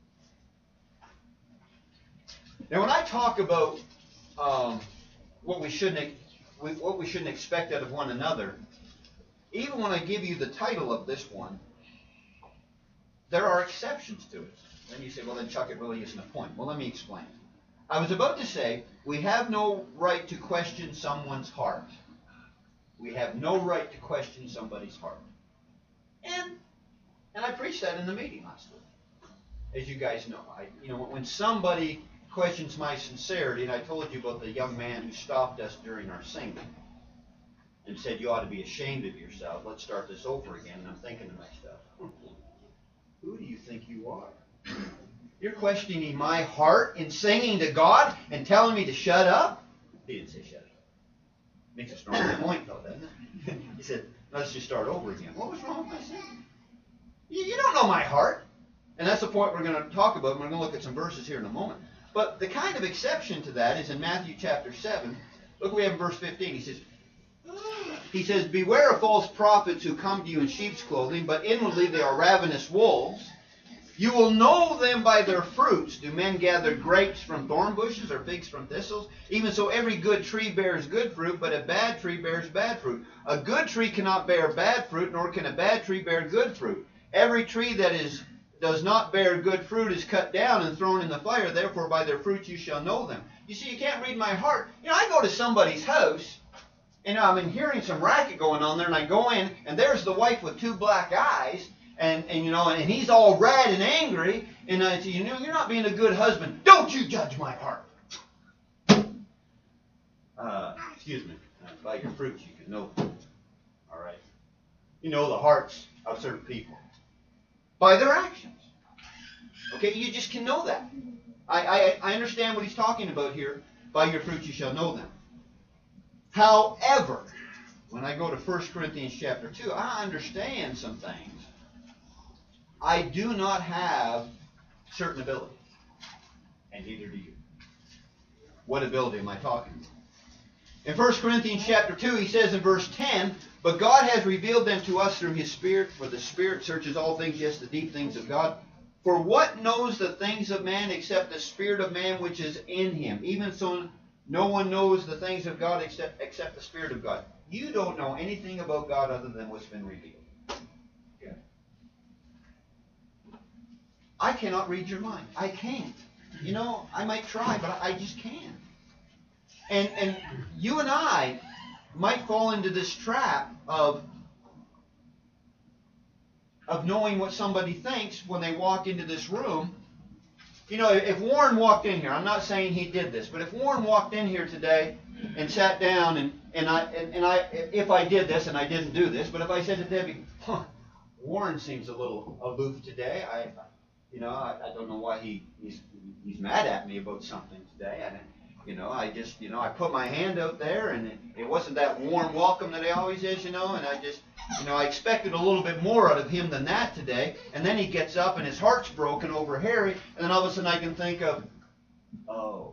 Now, when I talk about um, what we shouldn't, what we shouldn't expect out of one another, even when I give you the title of this one, there are exceptions to it. Then you say, well, then Chuck, it really isn't a point. Well, let me explain. I was about to say, we have no right to question someone's heart. We have no right to question somebody's heart. And and I preached that in the meeting last week. As you guys know, I, you know, when somebody questions my sincerity, and I told you about the young man who stopped us during our singing and said, you ought to be ashamed of yourself. Let's start this over again. And I'm thinking to myself, who do you think you are? You're questioning my heart in singing to God and telling me to shut up? He didn't say shut up. Makes a strong point, though, doesn't it? He said, let's just start over again. What was wrong with my singing? You, you don't know my heart. And that's the point we're going to talk about. We're going to look at some verses here in a moment. But the kind of exception to that is in Matthew chapter seven. Look, we have in verse fifteen. He says, He says, beware of false prophets who come to you in sheep's clothing, but inwardly they are ravenous wolves. You will know them by their fruits. Do men gather grapes from thorn bushes or figs from thistles? Even so, every good tree bears good fruit, but a bad tree bears bad fruit. A good tree cannot bear bad fruit, nor can a bad tree bear good fruit. Every tree that is does not bear good fruit is cut down and thrown in the fire. Therefore, by their fruits you shall know them. You see, you can't read my heart. You know, I go to somebody's house, and I'm hearing some racket going on there, and I go in, and there's the wife with two black eyes, and, and you know, and he's all red and angry, and I say, you know, you're not being a good husband. Don't you judge my heart. Uh, excuse me. Uh, by your fruits you can know them. All right. You know the hearts of certain people by their actions. Okay, you just can know that. I, I, I understand what he's talking about here. By your fruits you shall know them. However, when I go to First Corinthians chapter two, I understand some things. I do not have certain ability. And neither do you. What ability am I talking about? In First Corinthians chapter two, he says in verse ten, but God has revealed them to us through his Spirit, for the Spirit searches all things, yes, the deep things of God. For what knows the things of man except the Spirit of man which is in him? Even so, no one knows the things of God except, except the Spirit of God. You don't know anything about God other than what's been revealed. Yeah. I cannot read your mind. I can't. You know, I might try, but I just can't. And, and you and I might fall into this trap of, of knowing what somebody thinks when they walk into this room. You know, if Warren walked in here, I'm not saying he did this, but if Warren walked in here today and sat down and, and I and, and I if I did this and I didn't do this, but if I said to Debbie, huh, Warren seems a little aloof today. I you know, I, I don't know why he, he's he's mad at me about something today. I You know, I just, you know, I put my hand out there, and it, it wasn't that warm welcome that he always is, you know, and I just, you know, I expected a little bit more out of him than that today, and then he gets up and his heart's broken over Harry, and then all of a sudden I can think of, oh.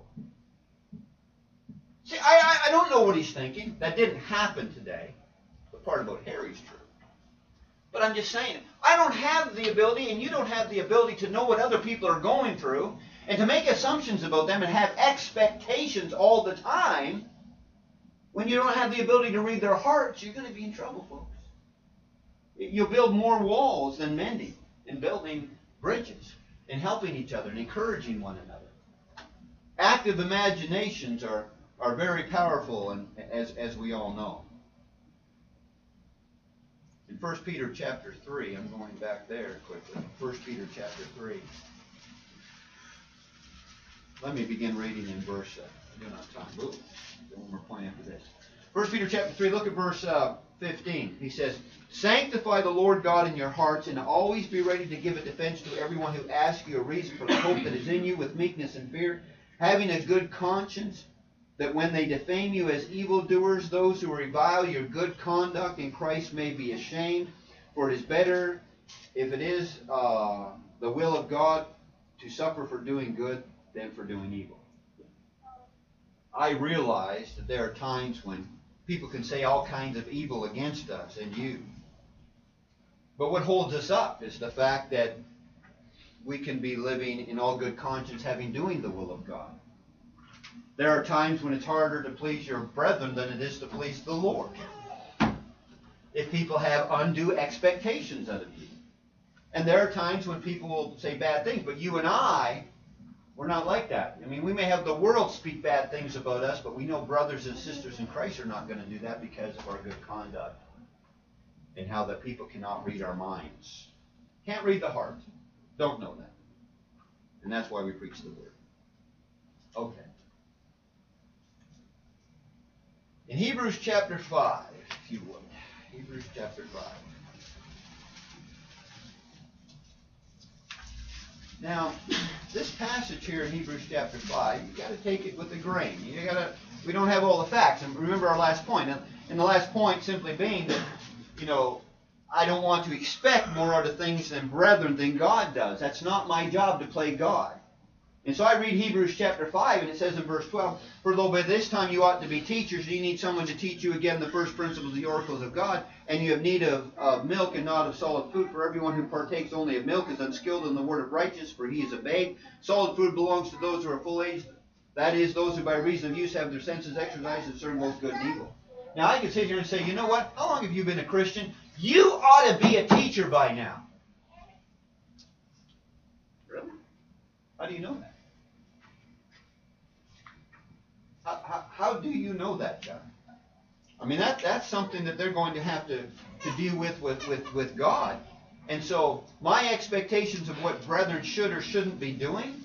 See, I, I, I don't know what he's thinking. That didn't happen today. The part about Harry's true. But I'm just saying, I don't have the ability, and you don't have the ability to know what other people are going through, and to make assumptions about them and have expectations all the time. When you don't have the ability to read their hearts, you're going to be in trouble, folks. You'll build more walls than mending, and building bridges, and helping each other, and encouraging one another. Active imaginations are, are very powerful, and as, as we all know. In First Peter chapter three, I'm going back there quickly. First Peter chapter three. Let me begin reading in verse, uh, I do not have time. Ooh, one more point after this. First Peter chapter three, look at verse uh, fifteen. He says, sanctify the Lord God in your hearts, and always be ready to give a defense to everyone who asks you a reason for the hope that is in you with meekness and fear, having a good conscience, that when they defame you as evildoers, those who revile your good conduct in Christ may be ashamed. For it is better, if it is uh, the will of God, to suffer for doing good than for doing evil. I realize that there are times when people can say all kinds of evil against us and you. But what holds us up is the fact that we can be living in all good conscience, having doing the will of God. There are times when it's harder to please your brethren than it is to please the Lord. If people have undue expectations out of you. And there are times when people will say bad things, but you and I, we're not like that. I mean, we may have the world speak bad things about us, but we know brothers and sisters in Christ are not going to do that because of our good conduct. And how that people cannot read our minds. Can't read the heart. Don't know that. And that's why we preach the word. Okay. In Hebrews chapter five, if you would. Hebrews chapter five. Now, this passage here in Hebrews chapter five, you've got to take it with a grain. You got to. We don't have all the facts. And remember our last point. And the last point simply being that, you know, I don't want to expect more out of things than brethren than God does. That's not my job to play God. And so I read Hebrews chapter five, and it says in verse twelve, "For though by this time you ought to be teachers, you need someone to teach you again the first principles of the oracles of God, and you have need of, of milk and not of solid food. For everyone who partakes only of milk is unskilled in the word of righteousness, for he is a babe. Solid food belongs to those who are full age, that is, those who by reason of use have their senses exercised to discern both good and evil." Now I can sit here and say, you know what? How long have you been a Christian? You ought to be a teacher by now. Really? How do you know that? How, how, how do you know that, John? I mean, that that's something that they're going to have to, to deal with, with, with with God. And so my expectations of what brethren should or shouldn't be doing,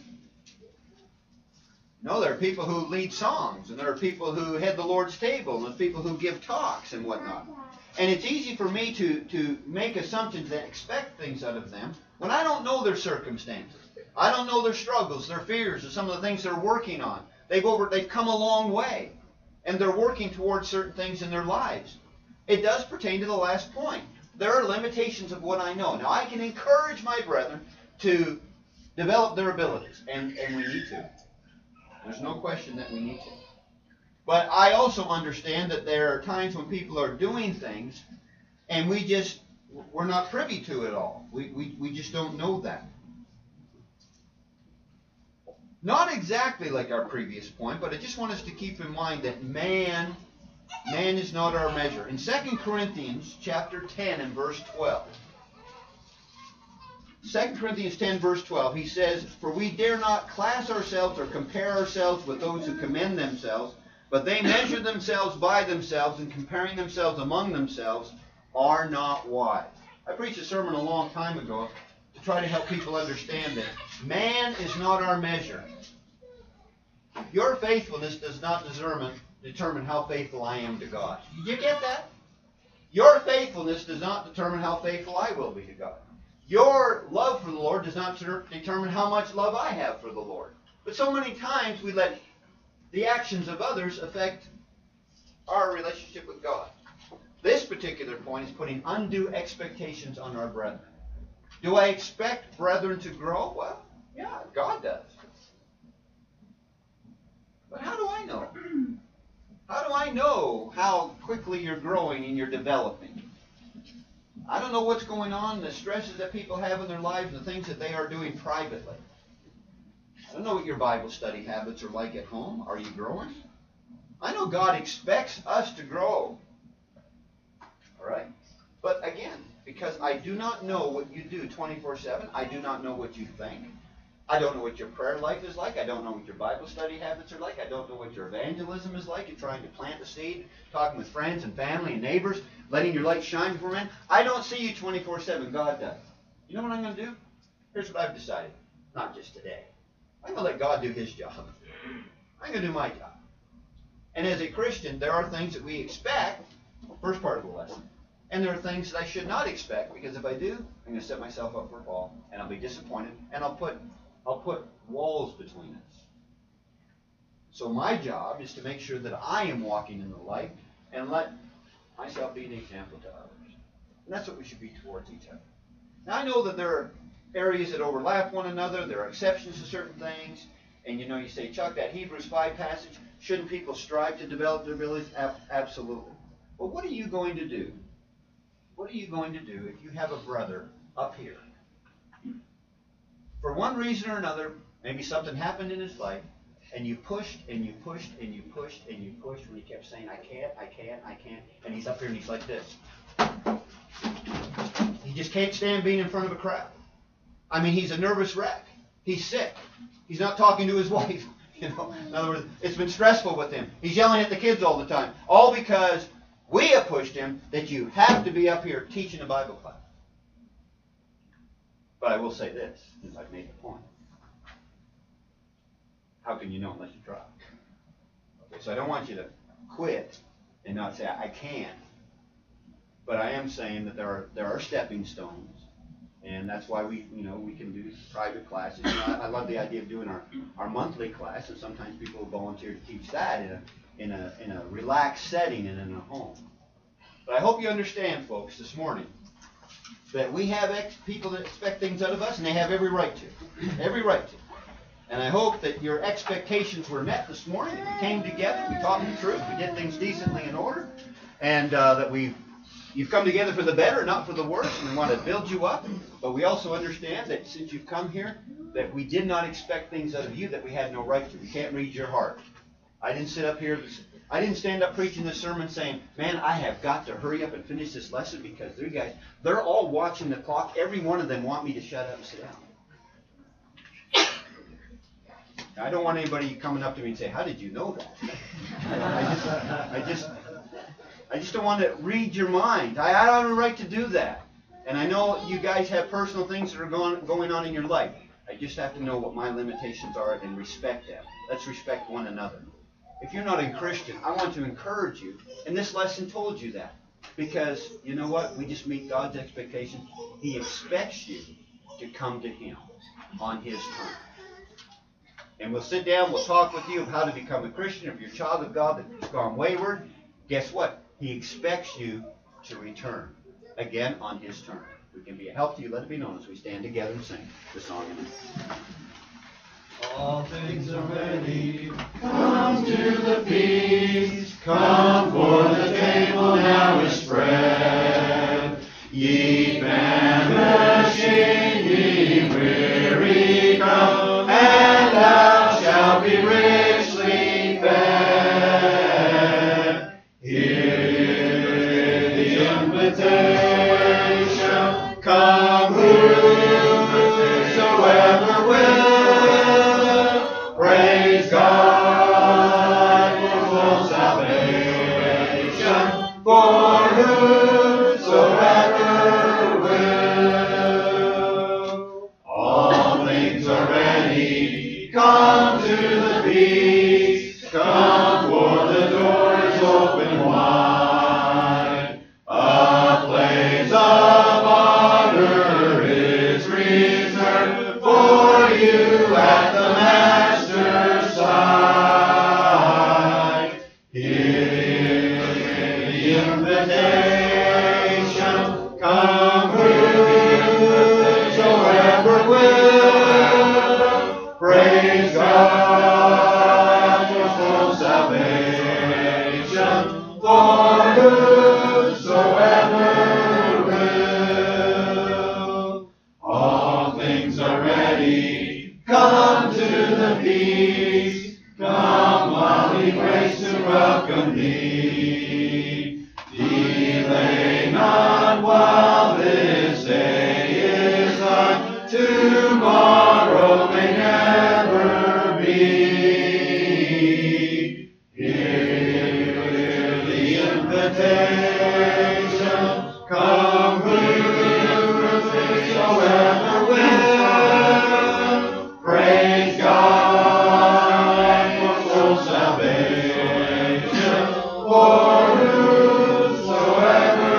no, there are people who lead songs, and there are people who head the Lord's table, and there's people who give talks and whatnot. And it's easy for me to, to make assumptions and expect things out of them when I don't know their circumstances. I don't know their struggles, their fears, or some of the things they're working on. They've over, they've come a long way, and they're working towards certain things in their lives. It does pertain to the last point. There are limitations of what I know. Now, I can encourage my brethren to develop their abilities, and, and we need to. There's no question that we need to. But I also understand that there are times when people are doing things, and we just, we're not privy to it all. We, we, we just don't know that. Not exactly like our previous point, but I just want us to keep in mind that man, man is not our measure. In Second Corinthians chapter ten and verse twelve, Second Corinthians ten verse twelve, he says, "For we dare not class ourselves or compare ourselves with those who commend themselves, but they measure themselves by themselves, and comparing themselves among themselves are not wise." I preached a sermon a long time ago to try to help people understand that man is not our measure. Your faithfulness does not determine, determine how faithful I am to God. Did you get that? Your faithfulness does not determine how faithful I will be to God. Your love for the Lord does not determine how much love I have for the Lord. But so many times we let the actions of others affect our relationship with God. This particular point is putting undue expectations on our brethren. Do I expect brethren to grow? Well, yeah, God does. But how do I know? How do I know how quickly you're growing and you're developing? I don't know what's going on, the stresses that people have in their lives, and the things that they are doing privately. I don't know what your Bible study habits are like at home. Are you growing? I know God expects us to grow. All right? But again, because I do not know what you do twenty-four seven, I do not know what you think. I don't know what your prayer life is like. I don't know what your Bible study habits are like. I don't know what your evangelism is like. You're trying to plant a seed, talking with friends and family and neighbors, letting your light shine before men. I don't see you twenty-four seven. God does. You know what I'm going to do? Here's what I've decided. Not just today. I'm going to let God do His job. I'm going to do my job. And as a Christian, there are things that we expect, first part of the lesson, and there are things that I should not expect, because if I do, I'm going to set myself up for a fall, and I'll be disappointed, and I'll put I'll put walls between us. So my job is to make sure that I am walking in the light and let myself be an example to others. And that's what we should be towards each other. Now I know that there are areas that overlap one another. There are exceptions to certain things. And you know, you say, Chuck, that Hebrews five passage, shouldn't people strive to develop their abilities? Absolutely. But what are you going to do? What are you going to do if you have a brother up here? For one reason or another, maybe something happened in his life, and you pushed and you pushed and you pushed and you pushed when he kept saying, I can't, I can't, I can't. And he's up here and he's like this. He just can't stand being in front of a crowd. I mean, he's a nervous wreck. He's sick. He's not talking to his wife. You know, in other words, it's been stressful with him. He's yelling at the kids all the time. All because we have pushed him that you have to be up here teaching a Bible class. But I will say this, since I've made the point. How can you know unless you try? Okay, so I don't want you to quit and not say, I can't. But I am saying that there are there are stepping stones. And that's why we, you know, we can do private classes. You know, I, I love the idea of doing our, our monthly class, and sometimes people will volunteer to teach that in a in a in a relaxed setting and in a home. But I hope you understand, folks, this morning, that we have ex- people that expect things out of us, and they have every right to. Every right to. And I hope that your expectations were met this morning. We came together, we taught the truth, we did things decently in order, and uh, that we you've come together for the better, not for the worse, and we want to build you up. But we also understand that since you've come here, that we did not expect things out of you that we had no right to. We can't read your heart. I didn't sit up here, I didn't stand up preaching this sermon saying, man, I have got to hurry up and finish this lesson because they're guys, they're all watching the clock. Every one of them want me to shut up and sit down. I don't want anybody coming up to me and say, how did you know that? I just, I just, I just don't want to read your mind. I, I don't have a right to do that. And I know you guys have personal things that are going, going on in your life. I just have to know what my limitations are and respect them. Let's respect one another. If you're not a Christian, I want to encourage you. And this lesson told you that. Because, you know what? We just meet God's expectations. He expects you to come to Him on His terms. And we'll sit down, we'll talk with you of how to become a Christian. If you're a child of God that's gone wayward, guess what? He expects you to return, again, on His terms. We can be a help to you, let it be known as we stand together and sing the song. All things are ready, come to the feast, come for the table now is spread. Ye famishing, ye weary, come, and thou shalt be richly fed. Hear the invitation, come whosoever will. Praise God for full salvation, for whosoever will. All things are ready, come to the feast, come for the door is open wide. A place of honor is reserved for you at the Master's side. Hear the invitation, come whosoever will. Praise God for full salvation, for whosoever will. All things are ready, come to the feast, come while we grace to welcome thee. Delay not while this day is done, tomorrow may never be. Hear the invitation, come whosoever will. Praise God for full salvation, for whosoever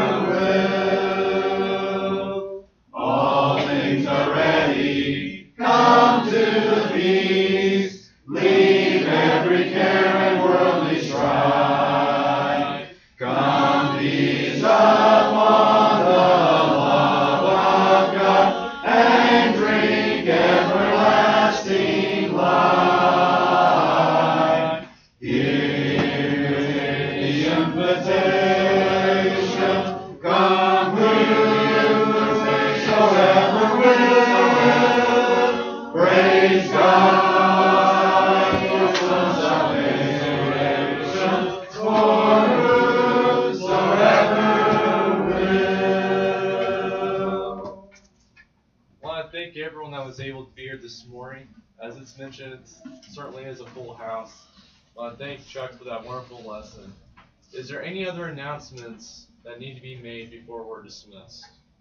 will. All things are ready, come to the feast, leave every care and worldly strife. Come feast upon the love of God, and drink everlasting life. Hear the invitation, come whosoever will. Praise God for full salvation, for whosoever will. I want to thank everyone that was able to be here this morning. As it's mentioned, it certainly is a full house. I want to thank Chuck for that wonderful lesson. Is there any other announcements that need to be made before we're dismissed?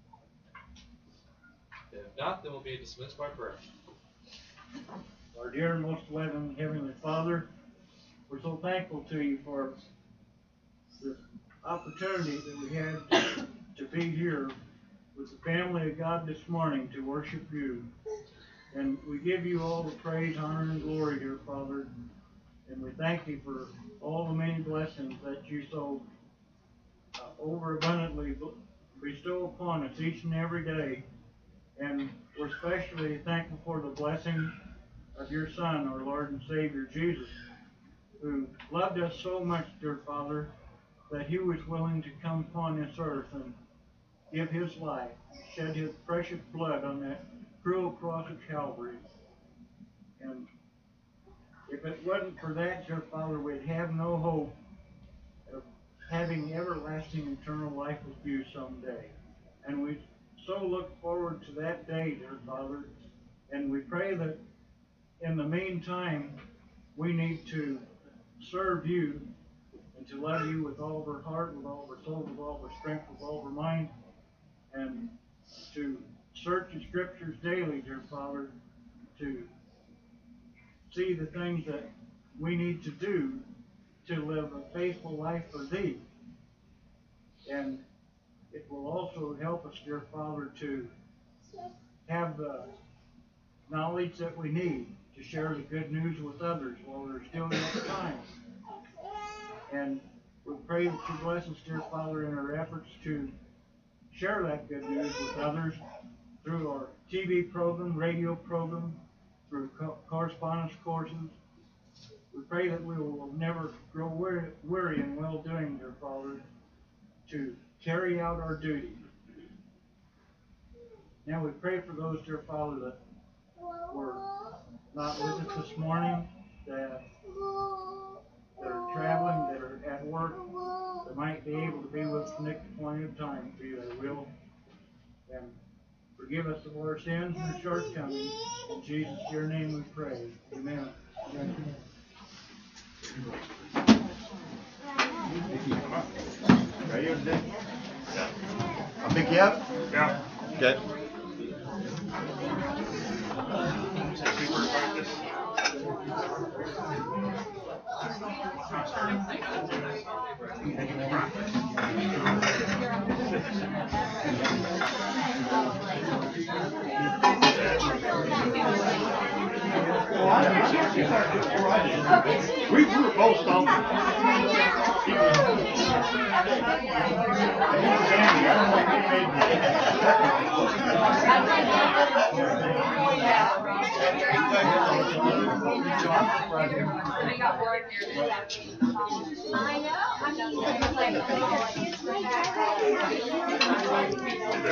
If not, then we'll be dismissed by prayer. Our dear and most loving Heavenly Father, we're so thankful to you for the opportunity that we had to, to be here with the family of God this morning to worship you. And we give you all the praise, honor, and glory, dear Father. And we thank you for all the many blessings that you so uh, overabundantly bestow upon us each and every day. And we're especially thankful for the blessing of your Son, our Lord and Savior Jesus, who loved us so much, dear Father, that he was willing to come upon this earth and give his life, shed his precious blood on that cruel cross of Calvary. And if it wasn't for that, dear Father, we'd have no hope of having everlasting eternal life with you someday. And we so look forward to that day, dear Father, and we pray that in the meantime, we need to serve you and to love you with all of our heart, with all of our soul, with all of our strength, with all of our mind, and to search the scriptures daily, dear Father, to see the things that we need to do to live a faithful life for thee. And it will also help us, dear Father, to have the knowledge that we need to share the good news with others while there's still yet time. And we pray that you bless us, dear Father, in our efforts to share that good news with others through our T V program, radio program, through co- correspondence courses. We pray that we will never grow weary, weary in well-doing, dear Father, to carry out our duty. Now we pray for those, dear Father, that were not with us this morning, that that are traveling, that are at work, that might be able to be with us next point of time for you, they will. And forgive us of our sins and shortcomings. In Jesus, your name we pray. Amen. Ready today? Yeah. I'll pick you up? Yeah. Okay. We were both on. I know. I mean,